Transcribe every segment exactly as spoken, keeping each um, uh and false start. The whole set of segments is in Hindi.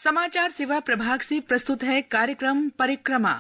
समाचार सेवा प्रभाग से प्रस्तुत है कार्यक्रम परिक्रमा।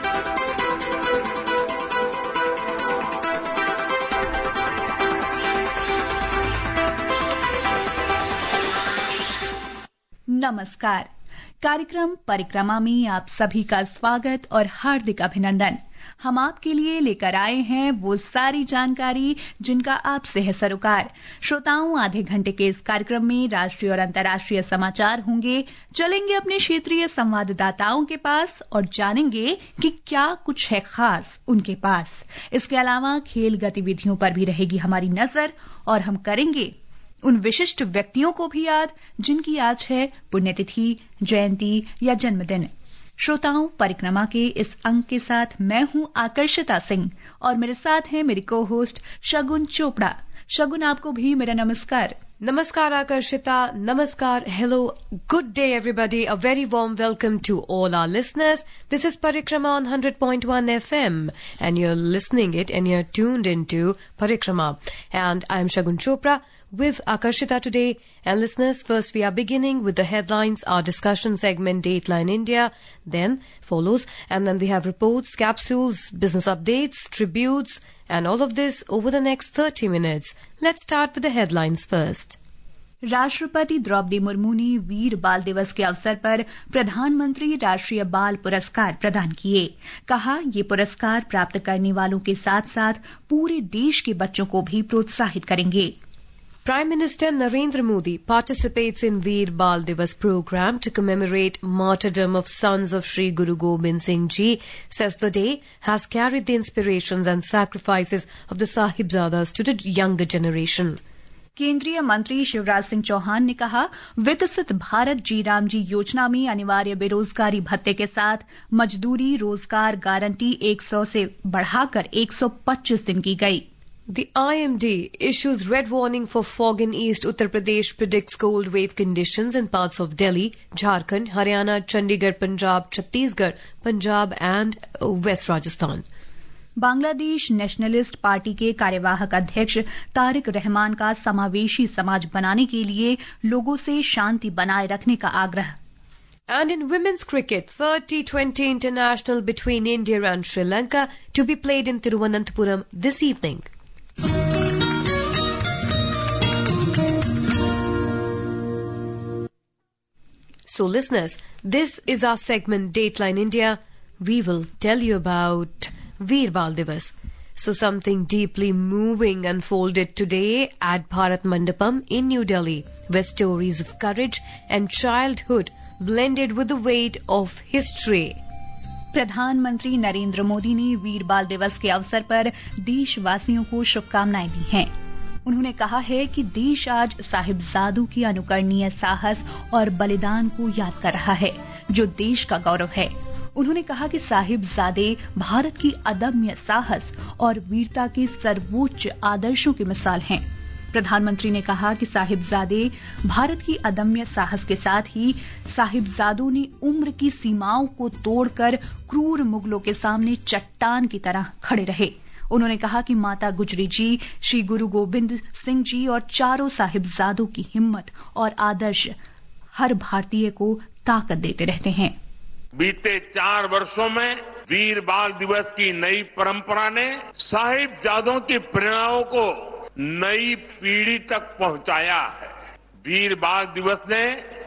नमस्कार। कार्यक्रम परिक्रमा में आप सभी का स्वागत और हार्दिक अभिनंदन। हम आपके लिए लेकर आए हैं वो सारी जानकारी जिनका आपसे है सरोकार। श्रोताओं, आधे घंटे के इस कार्यक्रम में राष्ट्रीय और अंतर्राष्ट्रीय समाचार होंगे। चलेंगे अपने क्षेत्रीय संवाददाताओं के पास और जानेंगे कि क्या कुछ है खास उनके पास। इसके अलावा खेल गतिविधियों पर भी रहेगी हमारी नजर और हम करेंगे उन विशिष्ट व्यक्तियों को भी याद जिनकी आज है पुण्यतिथि, जयंती या जन्मदिन। श्रोताओं, परिक्रमा के इस अंक के साथ मैं हूं आकर्षिता सिंह और मेरे साथ हैं मेरी को होस्ट शगुन चोपड़ा। शगुन, आपको भी मेरा नमस्कार। Namaskar Akarshita, Namaskar, hello, good day everybody, a very warm welcome to all our listeners. This is Parikrama on one hundred point one F M and you're listening it and you're tuned into Parikrama. And I'm Shagun Chopra with Akarshita today. And listeners, first we are beginning with the headlines, our discussion segment Dateline India, then follows, and then we have reports, capsules, business updates, tributes, and all of this over the next thirty minutes. Let's start with the headlines first. राष्ट्रपति द्रौपदी मुर्मू ने वीर बाल दिवस के अवसर पर प्रधानमंत्री राष्ट्रीय बाल पुरस्कार प्रदान किए। कहा, ये पुरस्कार प्राप्त करने वालों के साथ साथ पूरे देश के बच्चों को भी प्रोत्साहित करेंगे। Prime Minister Narendra Modi participates in Veer Bal Divas program to commemorate martyrdom of sons of Sri Guru Gobind Singh Ji, says the day has carried the inspirations and sacrifices of the Sahibzadas to the younger generation. केंद्रीय मंत्री शिवराज सिंह चौहान ने कहा, विकसित भारत जी राम जी योजना में अनिवार्य बेरोजगारी भत्ते के साथ मजदूरी रोजगार गारंटी एक सौ से बढ़ाकर एक सौ पच्चीस दिन की गई। The I M D issues red warning for fog in East Uttar Pradesh, predicts cold wave conditions in parts of Delhi, Jharkhand, Haryana, Chandigarh, Punjab, Chhattisgarh, Punjab and West Rajasthan. Bangladesh Nationalist Party के कार्यवाहक अध्यक्ष तारिक रहमान का समावेशी समाज बनाने के लिए लोगों से शांति बनाए रखने का आग्रह। And in women's cricket, thirty twenty international between India and Sri Lanka to be played in Thiruvananthapuram this evening. So listeners, this is our segment Dateline India. We will tell you about Veer Bal Divas. So something deeply moving unfolded today at Bharat Mandapam in New Delhi, where stories of courage and childhood blended with the weight of history. प्रधानमंत्री नरेंद्र मोदी ने वीर बाल दिवस के अवसर पर देशवासियों को शुभकामनाएं दी हैं। उन्होंने कहा है कि देश आज साहिबजादों की अनुकरणीय साहस और बलिदान को याद कर रहा है, जो देश का गौरव है। उन्होंने कहा कि साहिबजादे भारत की अदम्य साहस और वीरता के सर्वोच्च आदर्शों की मिसाल हैं। प्रधानमंत्री ने कहा कि साहिबजादे भारत की अदम्य साहस के साथ ही साहिबजादों ने उम्र की सीमाओं को तोड़कर क्रूर मुगलों के सामने चट्टान की तरह खड़े रहे। उन्होंने कहा कि माता गुजरी जी, श्री गुरु गोबिंद सिंह जी और चारों साहिबजादों की हिम्मत और आदर्श हर भारतीय को ताकत देते रहते हैं। बीते चार वर्षों में वीर बाल दिवस की नई परंपरा ने साहिबजादों की प्रेरणाओं को नई पीढ़ी तक पहुंचाया है। वीर बाल दिवस ने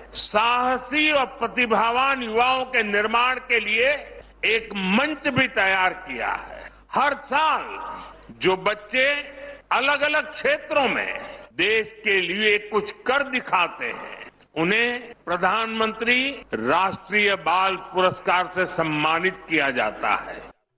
साहसी और प्रतिभावान युवाओं के निर्माण के लिए एक मंच भी तैयार किया है। हर साल जो बच्चे अलग अलग क्षेत्रों में देश के लिए कुछ कर दिखाते हैं, उन्हें प्रधानमंत्री राष्ट्रीय बाल पुरस्कार से सम्मानित किया जाता है।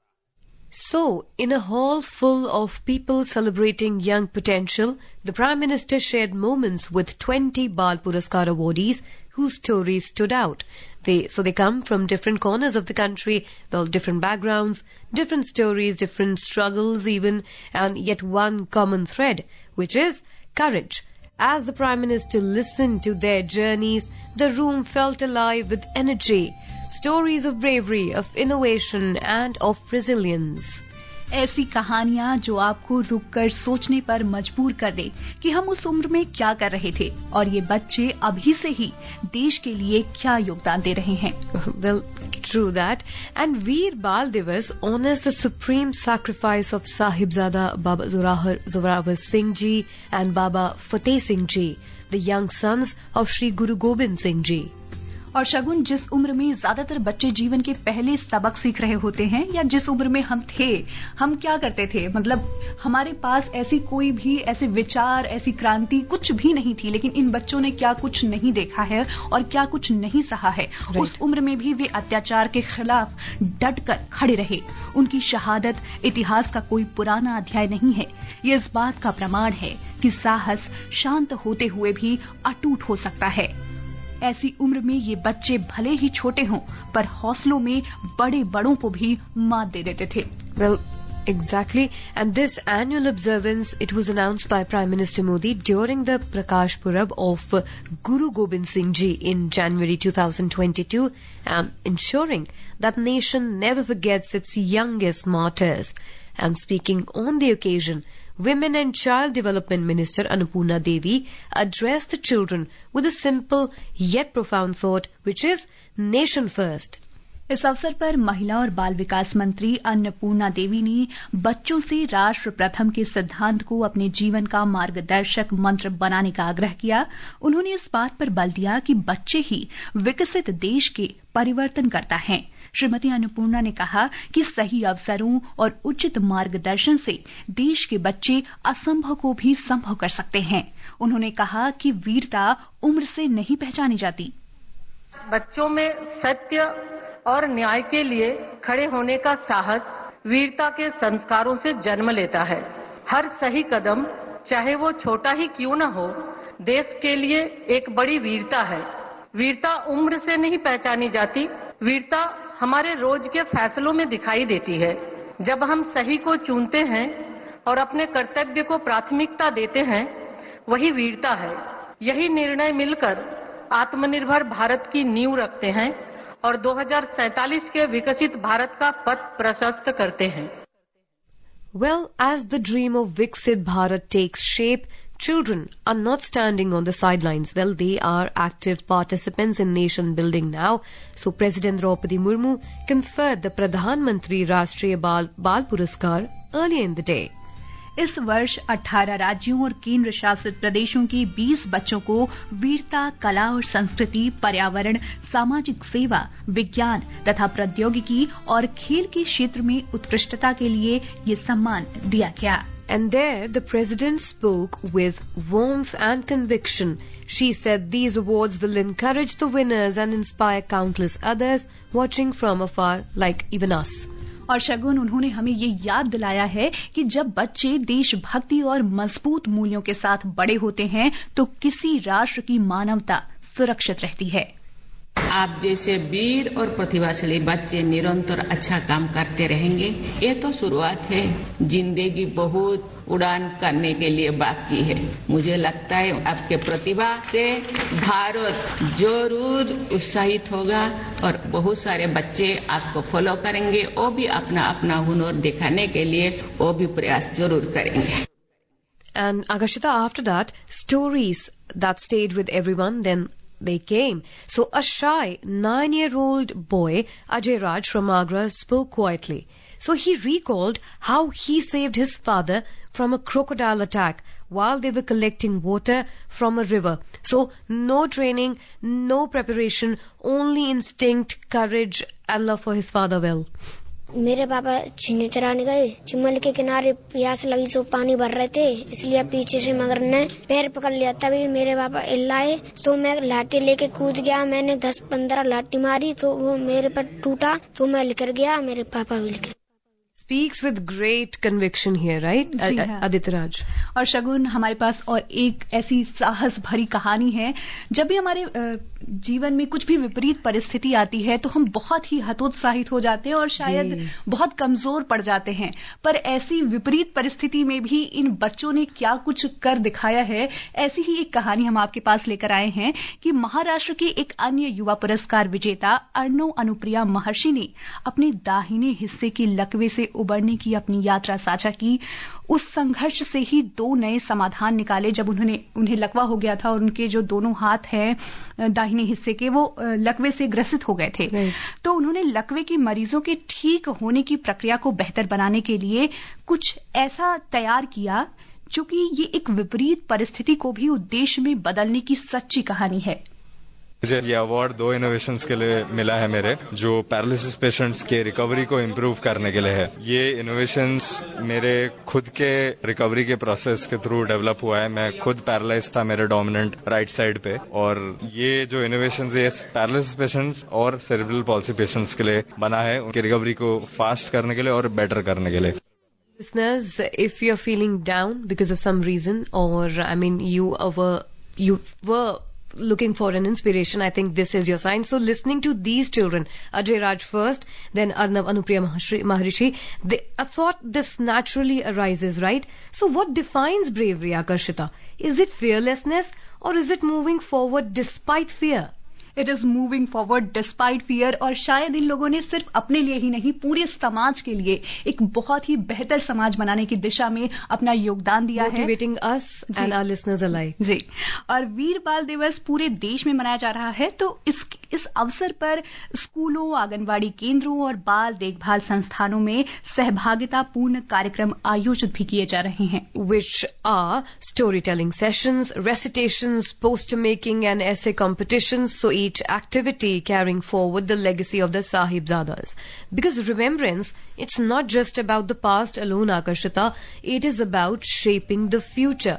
So, in a hall full of people celebrating young potential, the Prime Minister shared moments with twenty Bal Puraskar awardees whose stories stood out. They, so they come from different corners of the country, well, different backgrounds, different stories, different struggles even, and yet one common thread, which is courage. As the Prime Minister listened to their journeys, the room felt alive with energy. Stories of bravery, of innovation and of resilience. ऐसी कहानियां जो आपको रुककर सोचने पर मजबूर कर दे कि हम उस उम्र में क्या कर रहे थे और ये बच्चे अभी से ही देश के लिए क्या योगदान दे रहे हैं। Well, true that. And Veer Bal Divas honors the supreme sacrifice of Sahibzada Baba Zorawar, Zorawar Singh Ji and Baba Fateh Singh Ji, the young sons of Shri Guru Gobind Singh Ji. और शगुन, जिस उम्र में ज्यादातर बच्चे जीवन के पहले सबक सीख रहे होते हैं या जिस उम्र में हम थे, हम क्या करते थे? मतलब हमारे पास ऐसी कोई भी ऐसे विचार, ऐसी क्रांति कुछ भी नहीं थी, लेकिन इन बच्चों ने क्या कुछ नहीं देखा है और क्या कुछ नहीं सहा है। right. उस उम्र में भी वे अत्याचार के खिलाफ डटकर खड़े रहे। उनकी शहादत इतिहास का कोई पुराना अध्याय नहीं है, ये इस बात का प्रमाण है कि साहस शांत होते हुए भी अटूट हो सकता है। ऐसी उम्र में ये बच्चे भले ही छोटे हों, पर हौसलों में बड़े बड़ों को भी मात दे देते थे। Well, exactly. And this annual observance, it was announced by Prime Minister Modi during the Prakash Purab of Guru Gobind Singh Ji in January twenty twenty-two, and ensuring that nation never forgets its youngest martyrs. And speaking on the occasion, Women and Child Development Minister Annapurna Devi addressed the children with a simple yet profound thought, which is nation first. इस अवसर पर महिला और बाल विकास मंत्री अन्नपूर्णा देवी ने बच्चों से राष्ट्र प्रथम के सिद्धांत को अपने जीवन का मार्गदर्शक मंत्र बनाने का आग्रह किया। उन्होंने इस बात पर बल दिया कि बच्चे ही विकसित देश के परिवर्तन करता है। श्रीमती अन्नपूर्णा ने कहा कि सही अवसरों और उचित मार्गदर्शन से देश के बच्चे असंभव को भी संभव कर सकते हैं। उन्होंने कहा कि वीरता उम्र से नहीं पहचानी जाती। बच्चों में सत्य और न्याय के लिए खड़े होने का साहस वीरता के संस्कारों से जन्म लेता है। हर सही कदम, चाहे वो छोटा ही क्यों न हो, देश के लिए एक बड़ी वीरता है। वीरता उम्र से नहीं पहचानी जाती, वीरता हमारे रोज के फैसलों में दिखाई देती है। जब हम सही को चुनते हैं और अपने कर्तव्य को प्राथमिकता देते हैं, वही वीरता है। यही निर्णय मिलकर आत्मनिर्भर भारत की नींव रखते हैं और दो हज़ार सैंतालीस के विकसित भारत का पथ प्रशस्त करते हैं। Well, as the dream of Viksit Bharat takes shape, children are not standing on the sidelines. Well, they are active participants in nation building now. So President Draupadi Murmu conferred the Pradhan Mantri Rashtriya Bal, Bal Puraskar earlier in the day. इस वर्ष अठारह राज्यों और केंद्र शासित प्रदेशों के बीस बच्चों को वीरता, कला और संस्कृति, पर्यावरण, सामाजिक सेवा, विज्ञान तथा प्रौद्योगिकी और खेल के क्षेत्र में उत्कृष्टता के लिए ये सम्मान दिया गया। And there, the President spoke with warmth and conviction. She said these awards will encourage the winners and inspire countless others watching from afar, like even us. और शगुन, उन्होंने हमें ये याद दिलाया है कि जब बच्चे देशभक्ति और मजबूत मूल्यों के साथ बड़े होते हैं तो किसी राष्ट्र की मानवता सुरक्षित रहती है। आप जैसे वीर और प्रतिभाशाली बच्चे निरंतर अच्छा काम करते रहेंगे। ये तो शुरुआत है, जिंदगी बहुत उड़ान करने के लिए बाकी है। मुझे लगता है आपके प्रतिभा से भारत जरूर उत्साहित होगा और बहुत सारे बच्चे आपको फॉलो करेंगे। वो भी अपना अपना हुनर दिखाने के लिए वो भी प्रयास जरूर करेंगे। And Agashita, after that, stories that stayed with everyone, then they came. So a shy nine-year-old boy, Ajay Raj from Agra, spoke quietly. So he recalled how he saved his father from a crocodile attack while they were collecting water from a river. So no training, no preparation, only instinct, courage, and love for his father well. मेरे पापा छीने चराने गए, चिमल के किनारे प्यास लगी तो पानी भर रहे थे, इसलिए पीछे से मगर ने पैर पकड़ लिया। तभी मेरे पापा हिलाए तो मैं लाठी लेके कूद गया। मैंने दस पंद्रह लाठी मारी तो वो मेरे पर टूटा तो मैं निकल गया, मेरे पापा भी निकल। Speaks with great conviction here, right? Aditya Raj. और शगुन, हमारे पास और एक ऐसी साहस भरी कहानी है। जब भी हमारे जीवन में कुछ भी विपरीत परिस्थिति आती है तो हम बहुत ही हतोत्साहित हो जाते हैं और शायद बहुत कमजोर पड़ जाते हैं। पर ऐसी विपरीत परिस्थिति में भी इन बच्चों ने क्या कुछ कर दिखाया है, ऐसी ही एक कहानी हम आपके पास लेकर आए हैं कि महाराष्ट्र के एक अन्य युवा पुरस्कार विजेता अर्णव अनुप्रिया महर्षि ने अपने दाहिने हिस्से के लकवे से उबरने की अपनी यात्रा साझा की। उस संघर्ष से ही दो नए समाधान निकाले जब उन्होंने उन्हें लकवा हो गया था और उनके जो दोनों हाथ हैं दाहिने हिस्से के वो लकवे से ग्रसित हो गए थे। तो उन्होंने लकवे के मरीजों के ठीक होने की प्रक्रिया को बेहतर बनाने के लिए कुछ ऐसा तैयार किया जो कि ये एक विपरीत परिस्थिति को भी उद्देश्य में बदलने की सच्ची कहानी है। मुझे ये अवार्ड दो इनोवेशंस के लिए मिला है मेरे, जो पैरालिसिस पेशेंट्स के रिकवरी को इम्प्रूव करने के लिए है। ये इनोवेशंस मेरे खुद के रिकवरी के प्रोसेस के थ्रू डेवलप हुआ है। मैं खुद पैरालाइज था मेरे डोमिनेंट राइट साइड पे, और ये जो इनोवेशंस ये पैरालिसिस पेशेंट्स और सेरेब्रल पॉल्सी पेशेंट्स के लिए बना है, उनकी रिकवरी को फास्ट करने के लिए और बेटर करने के लिए। Listeners, if you're feeling down because of some reason, or I mean you were you were looking for an inspiration, I think this is your sign. So listening to these children, Ajay Raj first, then Arnav Anupriya Maharishi, they, a thought this naturally arises, right? So what defines bravery, Akarshita? Is it fearlessness or is it moving forward despite fear? It is moving forward despite fear. और शायद इन लोगों ने सिर्फ अपने लिए ही नहीं, पूरे समाज के लिए एक बहुत ही बेहतर समाज बनाने की दिशा में अपना योगदान दिया है। Motivating us and our listeners alike. जी, और वीर बाल दिवस पूरे देश में मनाया जा रहा है, तो इस इस अवसर पर स्कूलों, आंगनबाड़ी केंद्रों और बाल देखभाल संस्थानों में सहभागिता पूर्ण कार्यक्रम आयोजित भी किए जा रहे हैं, which are storytelling sessions, recitations, poster making and essay competitions. So each activity carrying forward the legacy of the Sahibzadas. Because remembrance, it's not just about the past alone, Akarshita. It is about shaping the future.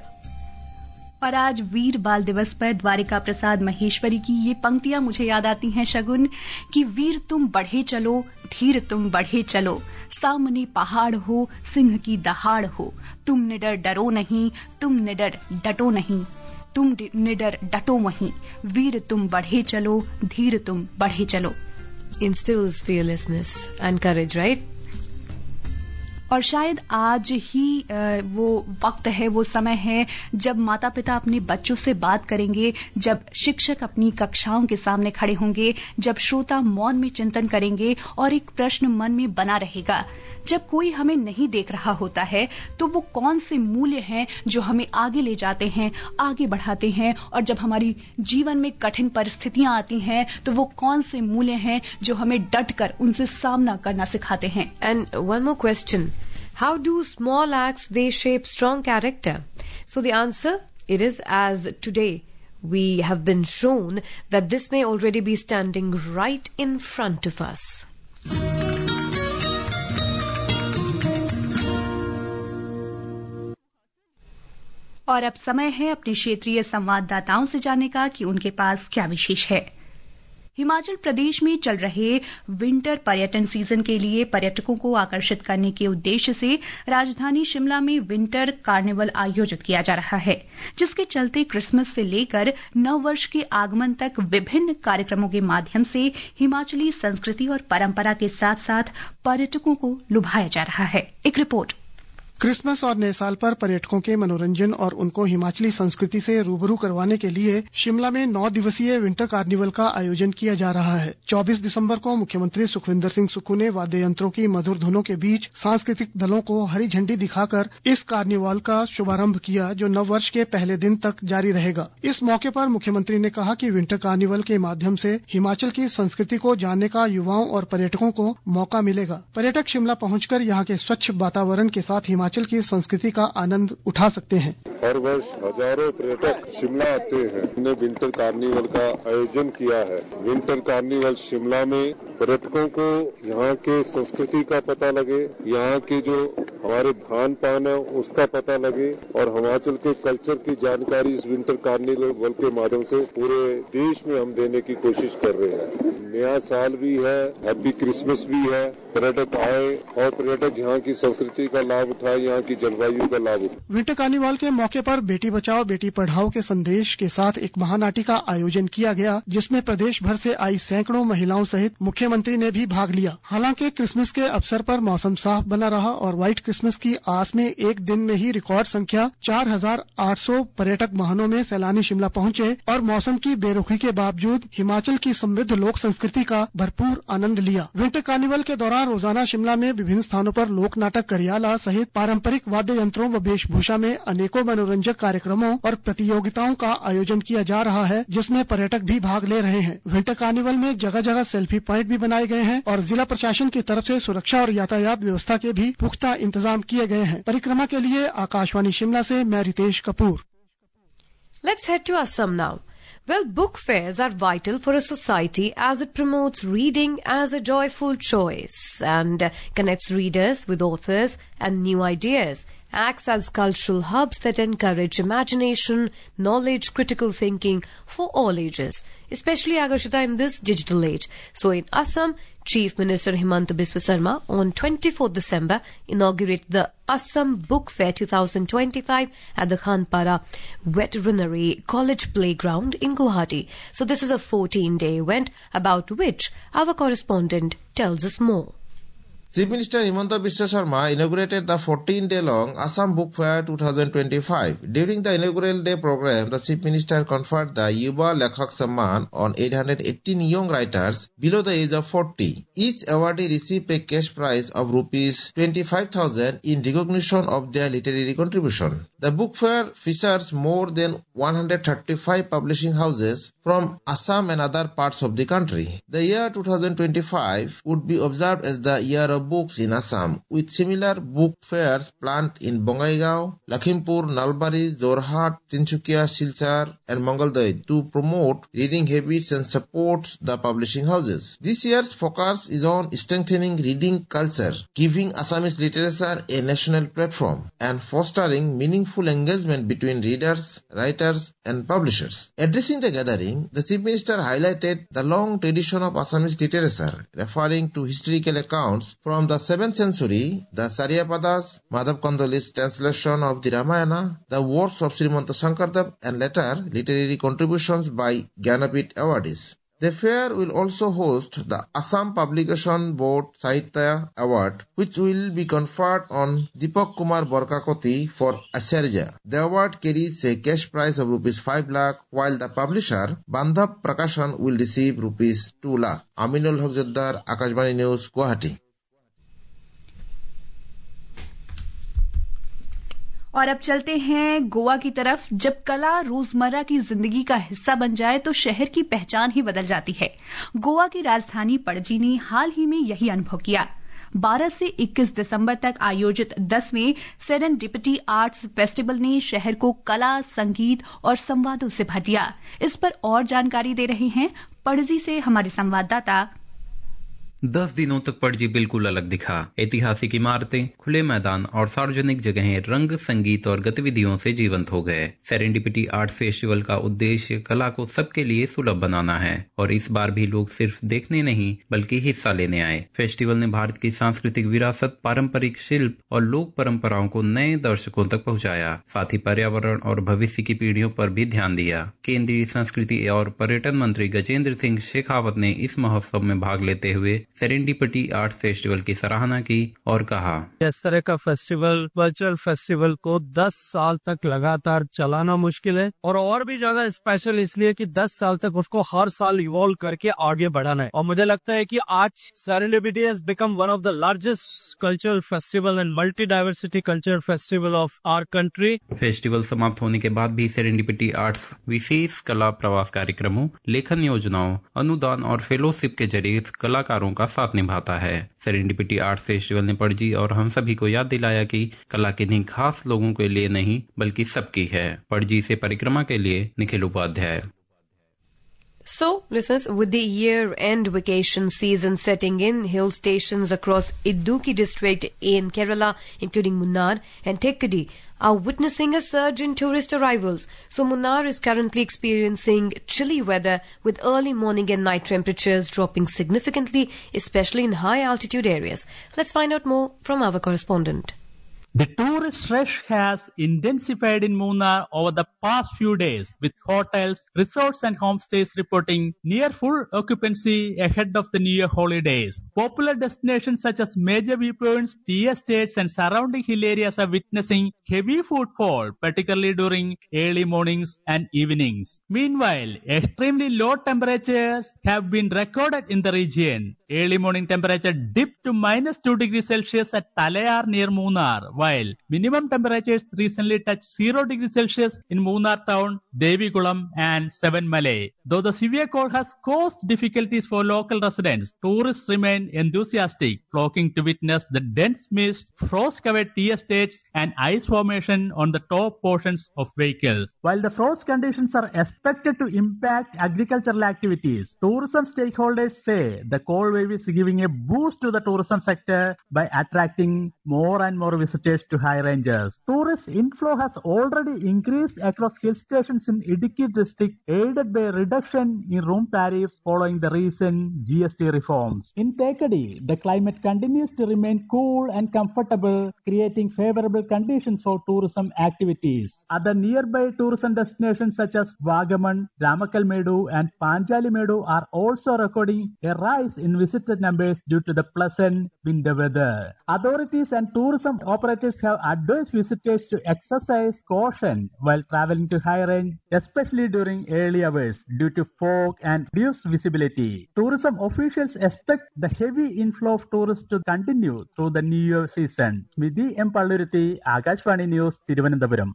और आज वीर बाल दिवस पर द्वारिका प्रसाद महेश्वरी की ये पंक्तियां मुझे याद आती हैं शगुन, कि वीर तुम बढ़े चलो, धीर तुम बढ़े चलो, सामने पहाड़ हो, सिंह की दहाड़ हो, तुम निडर डरो नहीं, तुम निडर डटो नहीं, तुम निडर डटो वहीं, वीर तुम बढ़े चलो, धीर तुम बढ़े चलो। Instills fearlessness and courage, right? और शायद आज ही वो वक्त है, वो समय है जब माता पिता अपने बच्चों से बात करेंगे, जब शिक्षक अपनी कक्षाओं के सामने खड़े होंगे, जब श्रोता मौन में चिंतन करेंगे और एक प्रश्न मन में बना रहेगा, जब कोई हमें नहीं देख रहा होता है तो वो कौन से मूल्य हैं जो हमें आगे ले जाते हैं, आगे बढ़ाते हैं, और जब हमारी जीवन में कठिन परिस्थितियां आती हैं तो वो कौन से मूल्य हैं जो हमें डट कर उनसे सामना करना सिखाते हैं। And one more question, how do small acts they shape strong character? So the answer, it is as today we have been shown that this may already be standing right in front of us. और अब समय है अपने क्षेत्रीय संवाददाताओं से जानने का कि उनके पास क्या विशेष है। हिमाचल प्रदेश में चल रहे विंटर पर्यटन सीजन के लिए पर्यटकों को आकर्षित करने के उद्देश्य से राजधानी शिमला में विंटर कार्निवल आयोजित किया जा रहा है, जिसके चलते क्रिसमस से लेकर नववर्ष के आगमन तक विभिन्न कार्यक्रमों के माध्यम से हिमाचली संस्कृति और परंपरा के साथ साथ पर्यटकों को लुभाया जा रहा है। एक रिपोर्ट। क्रिसमस और नए साल पर पर्यटकों के मनोरंजन और उनको हिमाचली संस्कृति से रूबरू करवाने के लिए शिमला में नौ दिवसीय विंटर कार्निवल का आयोजन किया जा रहा है। चौबीस दिसंबर को मुख्यमंत्री सुखविंदर सिंह सुक्खू ने वाद्य यंत्रों की मधुर धुनों के बीच सांस्कृतिक दलों को हरी झंडी दिखाकर इस कार्निवल का शुभारंभ किया, जो नववर्ष के पहले दिन तक जारी रहेगा। इस मौके पर मुख्यमंत्री ने कहा कि विंटर कार्निवल के माध्यम से हिमाचल की संस्कृति को जानने का युवाओं और पर्यटकों को मौका मिलेगा। पर्यटक शिमला पहुंचकर यहाँ के स्वच्छ वातावरण के साथ हिमाचल की संस्कृति का आनंद उठा सकते हैं। हर वर्ष हजारों पर्यटक शिमला आते हैं। हमने विंटर कार्निवल का आयोजन किया है। विंटर कार्निवल शिमला में पर्यटकों को यहाँ के संस्कृति का पता लगे, यहाँ के जो हमारे खान पान है उसका पता लगे और हिमाचल के कल्चर की जानकारी इस विंटर कार्निवल के माध्यम से पूरे देश में हम देने की कोशिश कर रहे हैं। नया साल भी है, हैप्पी क्रिसमस भी है, पर्यटक आए और पर्यटक यहाँ की संस्कृति का लाभ उठाए, यहाँ की जलवायु का लाभ उठाए। विंटर कार्निवाल के मौके पर बेटी बचाओ बेटी पढ़ाओ के संदेश के साथ एक महानाटी का आयोजन किया गया, जिसमें प्रदेश भर से आई सैकड़ों महिलाओं सहित मुख्यमंत्री ने भी भाग लिया। हालांकि क्रिसमस के अवसर पर मौसम साफ बना रहा और व्हाइट क्रिसमस की आस में एक दिन में ही रिकॉर्ड संख्या चार हजार आठ सौ पर्यटक वाहनों में सैलानी शिमला पहुंचे और मौसम की बेरुखी के बावजूद हिमाचल की समृद्ध लोक संस्कृति का भरपूर आनंद लिया। विंटर कार्निवल के दौरान रोजाना शिमला में विभिन्न स्थानों पर लोक नाटक करियाला सहित पारंपरिक वाद्य यंत्रों व वेशभूषा में अनेकों मनोरंजक कार्यक्रमों और प्रतियोगिताओं का आयोजन किया जा रहा है, जिसमें पर्यटक भी भाग ले रहे हैं। विंटर कार्निवल में जगह जगह सेल्फी पॉइंट भी बनाए गए हैं और जिला प्रशासन की तरफ से सुरक्षा और यातायात व्यवस्था के भी पुख्ता इंतजाम किए गए हैं। परिक्रमा के लिए आकाशवाणी शिमला से मैं Ritesh Kapoor. Let's head to Assam now. Well, book fairs are vital for a society as it promotes reading as a joyful choice and connects readers with authors and new ideas, acts as cultural hubs that encourage imagination, knowledge, critical thinking for all ages, especially Agarshita in this digital age. So in Assam, Chief Minister Himanta Biswa Sarma on twenty-fourth December inaugurated the Assam Book Fair twenty twenty-five at the Khanpara Veterinary College Playground in Guwahati. So this is a fourteen-day event about which our correspondent tells us more. Chief Minister Himanta Biswa Sarma inaugurated the fourteen-day-long Assam Book Fair twenty twenty-five. During the inaugural day program, the Chief Minister conferred the Yuva Lekhak Samman on eight hundred eighteen young writers below the age of forty. Each awardee received a cash prize of rupees twenty-five thousand in recognition of their literary contribution. The book fair features more than one hundred thirty-five publishing houses from Assam and other parts of the country. The year twenty twenty-five would be observed as the year of books in Assam, with similar book fairs planned in Bongaigaon, Lakhimpur, Nalbari, Jorhat, Tinsukia, Silchar and Mangaldoy to promote reading habits and support the publishing houses. This year's focus is on strengthening reading culture, giving Assamese literature a national platform and fostering meaningful engagement between readers, writers and publishers. Addressing the gathering, the Chief Minister highlighted the long tradition of Assamese literature, referring to historical accounts from From the seventh century, the Saryapadas, Madhav Kandoli's translation of the Ramayana, the works of Srimanta Shankardev and later literary contributions by Jnanapith awardees. The fair will also host the Assam Publication Board Sahitya Award, which will be conferred on Deepak Kumar Borkakoti for Acharya. The award carries a cash prize of rupees five lakh, while the publisher Bandhav Prakashan will receive rupees two lakh. Aminul Hafjaddar, Akashvani News, Guwahati. और अब चलते हैं गोवा की तरफ। जब कला रोजमर्रा की जिंदगी का हिस्सा बन जाए तो शहर की पहचान ही बदल जाती है। गोवा की राजधानी पणजी ने हाल ही में यही अनुभव किया। बारह से इक्कीस दिसंबर तक आयोजित दसवें सेरेंडिपिटी आर्ट्स फेस्टिवल ने शहर को कला, संगीत और संवादों से भर दिया। इस पर और जानकारी दे रहे हैं पणजी से हमारे संवाददाता। दस दिनों तक पणजी बिल्कुल अलग दिखा। ऐतिहासिक इमारतें, खुले मैदान और सार्वजनिक जगहें रंग, संगीत और गतिविधियों से जीवंत हो गए। सेरेंडिपिटी आर्ट फेस्टिवल का उद्देश्य कला को सबके लिए सुलभ बनाना है और इस बार भी लोग सिर्फ देखने नहीं बल्कि हिस्सा लेने आए। फेस्टिवल ने भारत की सांस्कृतिक विरासत, पारंपरिक शिल्प और लोक परंपराओं को नए दर्शकों तक पहुंचाया। साथ ही पर्यावरण और भविष्य की पीढ़ियों पर भी ध्यान दिया। केंद्रीय संस्कृति और पर्यटन मंत्री गजेंद्र सिंह शेखावत ने इस महोत्सव में भाग लेते हुए सेरेंडिपिटी आर्ट फेस्टिवल की सराहना की और कहा, इस तरह का फेस्टिवल, वर्चुअल फेस्टिवल को दस साल तक लगातार चलाना मुश्किल है और और भी ज्यादा स्पेशल इसलिए कि दस साल तक उसको हर साल इवॉल्व करके आगे बढ़ाना है। और मुझे लगता है कि आज serendipity has become one of the largest cultural festival and multi diversity cultural festival of our country. Festival समाप्त होने के बाद भी सेरेंडिपिटी आर्ट्स विशेष कला प्रवास कार्यक्रमों, लेखन योजनाओं, अनुदान और फेलोशिप के जरिए कलाकारों का साथ निभाता है। सेरेंडिपिटी आर्ट फेस्टिवल ने पणजी और हम सभी को याद दिलाया कि कला किन्हीं खास लोगों के लिए नहीं बल्कि सबकी है। पणजी से परिक्रमा के लिए Nikhil Upadhyay. So, listeners, with the year-end vacation season setting in, hill stations across Idukki district in Kerala, including Munnar and Thekkady, are witnessing a surge in tourist arrivals. So, Munnar is currently experiencing chilly weather with early morning and night temperatures dropping significantly, especially in high-altitude areas. Let's find out more from our correspondent. The tourist rush has intensified in Munnar over the past few days, with hotels, resorts and homestays reporting near full occupancy ahead of the New Year holidays. Popular destinations such as major viewpoints, tea estates and surrounding hill areas are witnessing heavy footfall, particularly during early mornings and evenings. Meanwhile, extremely low temperatures have been recorded in the region. Early morning temperature dipped to minus two degrees Celsius at Talayar near Munnar, while minimum temperatures recently touched zero degrees Celsius in Munnar town, Devikulam and Sevenmalai. Though the severe cold has caused difficulties for local residents, tourists remain enthusiastic, flocking to witness the dense mist, frost-covered tea estates and ice formation on the top portions of vehicles. While the frost conditions are expected to impact agricultural activities, tourism stakeholders say the cold wave is giving a boost to the tourism sector by attracting more and more visitors to high ranges. Tourist inflow has already increased across hill stations in Idukki district, aided by a reduction in room tariffs following the recent G S T reforms. In Thekkady, the climate continues to remain cool and comfortable, creating favorable conditions for tourism activities. Other nearby tourism destinations such as Vagaman, Ramakalmedu and Panchalimedu are also recording a rise in visitor numbers due to the pleasant winter weather. Authorities and tourism operators have advised visitors to exercise caution while traveling to high range, especially during early hours due to fog and reduced visibility. Tourism officials expect the heavy inflow of tourists to continue through the New Year season. Smidhi M. Palluruthi, Akashvani News, Thiruvananthapuram.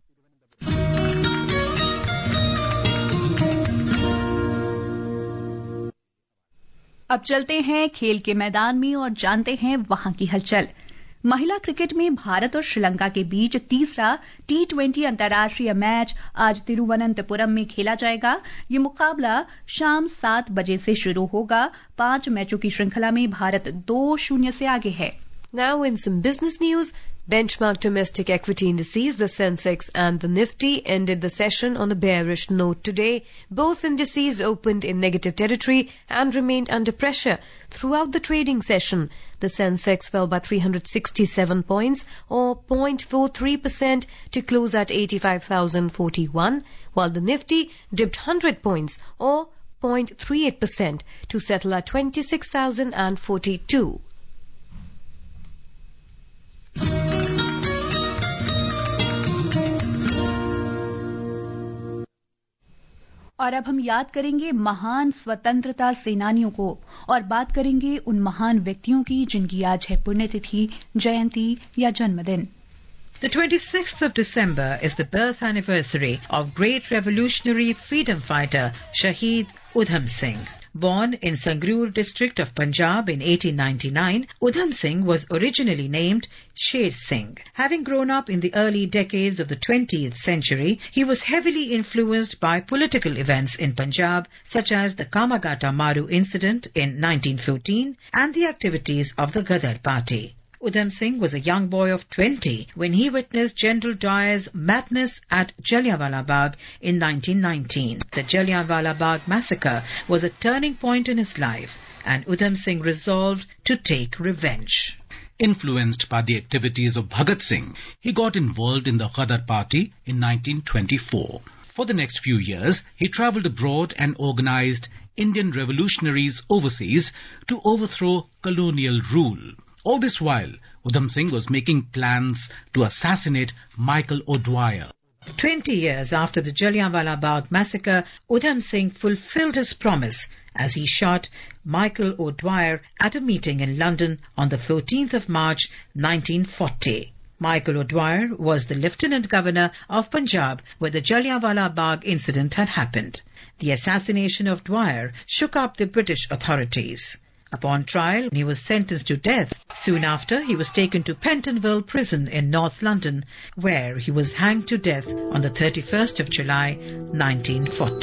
अब चलते हैं खेल के मैदान में और जानते हैं वहां की हलचल। महिला क्रिकेट में भारत और श्रीलंका के बीच तीसरा टी ट्वेंटी अंतर्राष्ट्रीय मैच आज तिरुवनंतपुरम में खेला जाएगा। ये मुकाबला शाम सात बजे से शुरू होगा। पांच मैचों की श्रृंखला में भारत दो शून्य से आगे है। Now in some business news, benchmark domestic equity indices, the Sensex and the Nifty, ended the session on a bearish note today. Both indices opened in negative territory and remained under pressure throughout the trading session. The Sensex fell by three hundred sixty-seven points or zero point four three percent to close at eighty-five thousand forty-one, while the Nifty dipped one hundred points or zero point three eight percent to settle at twenty-six thousand forty-two. और अब हम याद करेंगे महान स्वतंत्रता सेनानियों को और बात करेंगे उन महान व्यक्तियों की जिनकी आज है पुण्यतिथि, जयंती या जन्मदिन। The twenty-sixth of December is the birth anniversary of great revolutionary freedom fighter Shaheed Udham Singh. Born in Sangrur district of Punjab in eighteen ninety-nine, Udham Singh was originally named Sher Singh. Having grown up in the early decades of the twentieth century, he was heavily influenced by political events in Punjab, such as the Kamagata Maru incident in nineteen fourteen and the activities of the Ghadar party. Udham Singh was a young boy of twenty when he witnessed General Dyer's madness at Jallianwala Bagh in nineteen nineteen. The Jallianwala Bagh massacre was a turning point in his life, and Udham Singh resolved to take revenge. Influenced by the activities of Bhagat Singh, he got involved in the Ghadar party in nineteen twenty-four. For the next few years, he travelled abroad and organised Indian revolutionaries overseas to overthrow colonial rule. All this while, Udham Singh was making plans to assassinate Michael O'Dwyer. Twenty years after the Jallianwala Bagh massacre, Udham Singh fulfilled his promise as he shot Michael O'Dwyer at a meeting in London on the fourteenth of March nineteen forty. Michael O'Dwyer was the Lieutenant Governor of Punjab where the Jallianwala Bagh incident had happened. The assassination of Dwyer shook up the British authorities. Upon trial, he was sentenced to death. Soon after, he was taken to Pentonville Prison in North London, where he was hanged to death on the thirty-first of July, nineteen forty.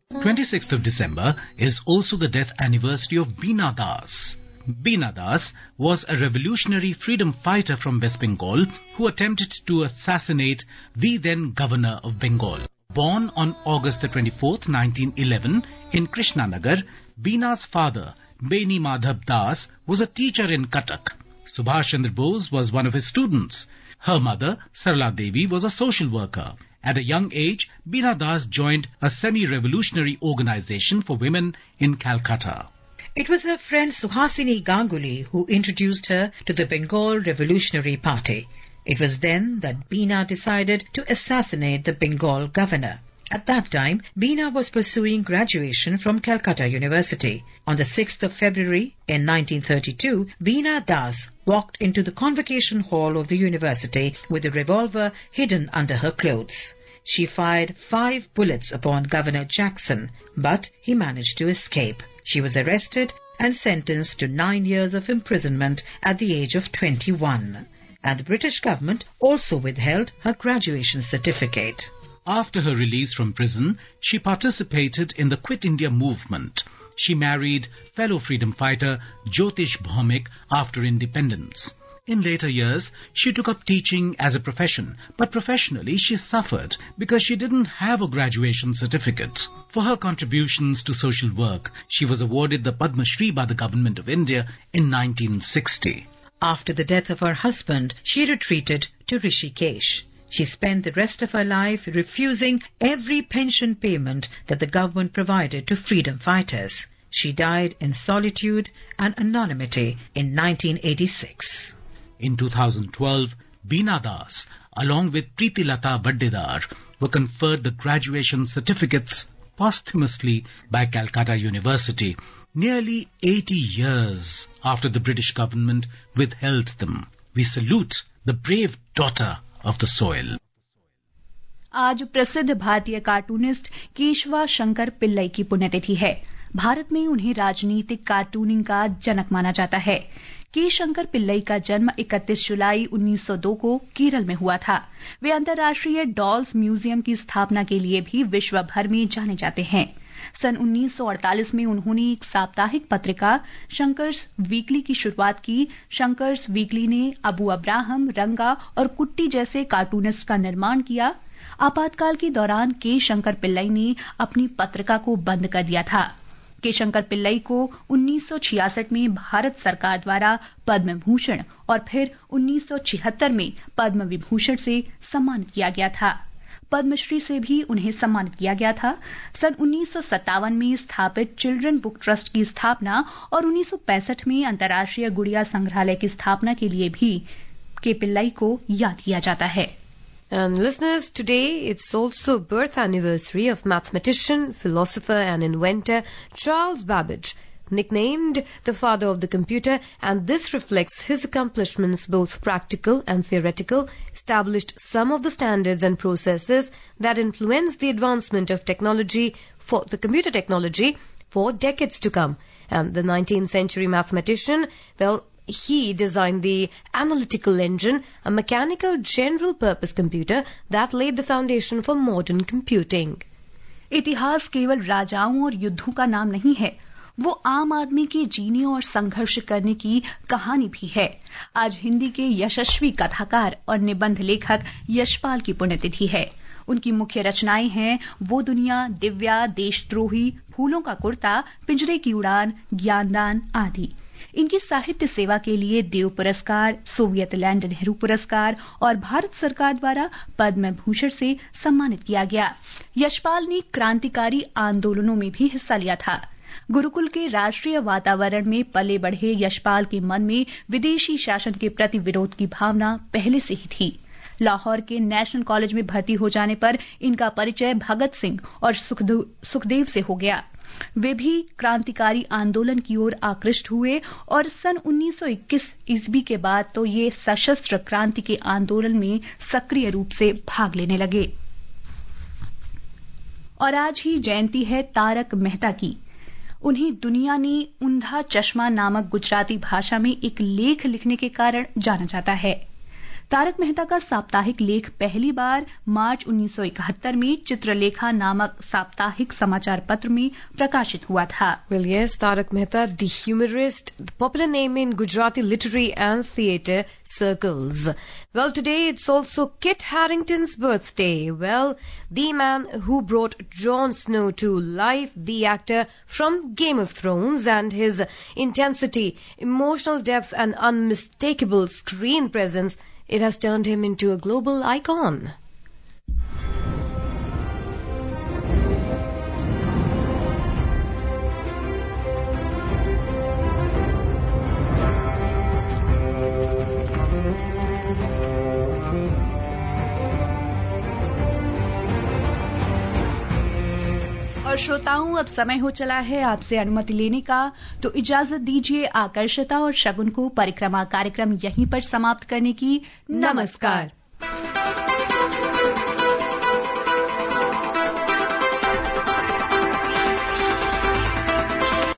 twenty-sixth of December is also the death anniversary of Beena Das. Beena Das was a revolutionary freedom fighter from West Bengal who attempted to assassinate the then governor of Bengal. Born on August the twenty-fourth, nineteen eleven in Krishnanagar, Beena's father, Beni Madhav Das, was a teacher in Cuttack. Subhash Chandra Bose was one of his students. Her mother, Sarla Devi, was a social worker. At a young age, Beena Das joined a semi-revolutionary organization for women in Calcutta. It was her friend Suhasini Ganguly who introduced her to the Bengal Revolutionary Party. It was then that Beena decided to assassinate the Bengal governor. At that time, Beena was pursuing graduation from Calcutta University. On the sixth of February in nineteen thirty-two, Beena Das walked into the convocation hall of the university with a revolver hidden under her clothes. She fired five bullets upon Governor Jackson, but he managed to escape. She was arrested and sentenced to nine years of imprisonment at the age of twenty-one. And the British government also withheld her graduation certificate. After her release from prison, she participated in the Quit India movement. She married fellow freedom fighter Jyotish Bhaumik after independence. In later years, she took up teaching as a profession, but professionally she suffered because she didn't have a graduation certificate. For her contributions to social work, she was awarded the Padma Shri by the Government of India in nineteen sixty. After the death of her husband, she retreated to Rishikesh. She spent the rest of her life refusing every pension payment that the government provided to freedom fighters. She died in solitude and anonymity in nineteen eighty-six. In two thousand twelve, Beena Das, along with Preeti Lata Vaddedar, were conferred the graduation certificates posthumously by Calcutta University, nearly eighty years after the British government withheld them. We salute the brave daughter of the soil. आज प्रसिद्ध भारतीय कार्टूनिस्ट केशवा शंकर पिल्लई की पुण्यतिथि है। भारत में उन्हें राजनीतिक कार्टूनिंग का जनक माना जाता है। के शंकर पिल्लई का जन्म इकतीस जुलाई उन्नीस सौ दो को केरल में हुआ था। वे अंतर्राष्ट्रीय डॉल्स म्यूजियम की स्थापना के लिए भी विश्व भर में जाने जाते हैं। सन उन्नीस सौ अड़तालीस में उन्होंने एक साप्ताहिक पत्रिका शंकर्स वीकली की शुरुआत की। शंकर्स वीकली ने अबू अब्राहम, रंगा और कुट्टी जैसे कार्टूनिस्ट का निर्माण किया। आपातकाल के दौरान के शंकर पिल्लई ने अपनी पत्रिका को बंद कर दिया था। के शंकर पिल्लई को उन्नीस सौ छियासठ में भारत सरकार द्वारा पद्म भूषण और फिर उन्नीस सौ छिहत्तर में पद्म विभूषण से सम्मानित किया गया था। पद्मश्री से भी उन्हें सम्मानित किया गया था। सन उन्नीस सौ सत्तावन में स्थापित चिल्ड्रन बुक ट्रस्ट की स्थापना और उन्नीस सौ पैंसठ में अंतर्राष्ट्रीय गुड़िया संग्रहालय की स्थापना के लिए भी के पिल्लई को याद किया जाता है। And listeners, today it's also birth anniversary of mathematician, philosopher and inventor Charles Babbage, nicknamed the father of the computer, and this reflects his accomplishments, both practical and theoretical, established some of the standards and processes that influenced the advancement of technology for the computer technology for decades to come. And the nineteenth century mathematician, well, he designed the analytical engine, a mechanical general-purpose computer that laid the foundation for modern computing. इतिहास केवल राजाओं और युद्धों का नाम नहीं है, वो आम आदमी के जीने और संघर्ष करने की कहानी भी है। आज हिंदी के यशस्वी कथाकार और निबंध लेखक यशपाल की पुण्यतिथि है। उनकी मुख्य रचनाएं हैं वो दुनिया, दिव्या, देशद्रोही, फूलों का कुर्ता, पिंजरे की उड़ान, ज्ञानदान आदि। इनकी साहित्य सेवा के लिए देव पुरस्कार, सोवियत लैंड नेहरू पुरस्कार और भारत सरकार द्वारा पद्म भूषण से सम्मानित किया गया। यशपाल ने क्रांतिकारी आंदोलनों में भी हिस्सा लिया था। गुरुकुल के राष्ट्रीय वातावरण में पले बढ़े यशपाल के मन में विदेशी शासन के प्रति विरोध की भावना पहले से ही थी। लाहौर के नेशनल कॉलेज में भर्ती हो जाने पर इनका परिचय भगत सिंह और सुखदेव से हो गया। वे भी क्रांतिकारी आंदोलन की ओर आकृष्ट हुए और सन उन्नीस सौ इक्कीस ईस्वी के बाद तो ये सशस्त्र क्रांति के आंदोलन में सक्रिय रूप से भाग लेने लगे। और आज ही जयंती है तारक मेहता की। उन्हें दुनिया ने ऊंधा चश्मा नामक गुजराती भाषा में एक लेख लिखने के कारण जाना जाता है। तारक मेहता का साप्ताहिक लेख पहली बार मार्च उन्नीस सौ इकहत्तर में चित्रलेखा नामक साप्ताहिक समाचार पत्र में प्रकाशित हुआ था। Well, yes, Tarak Mehta, the humorist, the popular name in Gujarati literary and theatre circles. Well, today it's also Kit Harington's birthday. Well, the man who brought Jon Snow to life, the actor from Game of Thrones, and his intensity, emotional depth and unmistakable screen presence, it has turned him into a global icon. और श्रोताओं, अब समय हो चला है आपसे अनुमति लेने का, तो इजाजत दीजिए आकर्षता और शगुन को परिक्रमा कार्यक्रम यहीं पर समाप्त करने की। नमस्कार।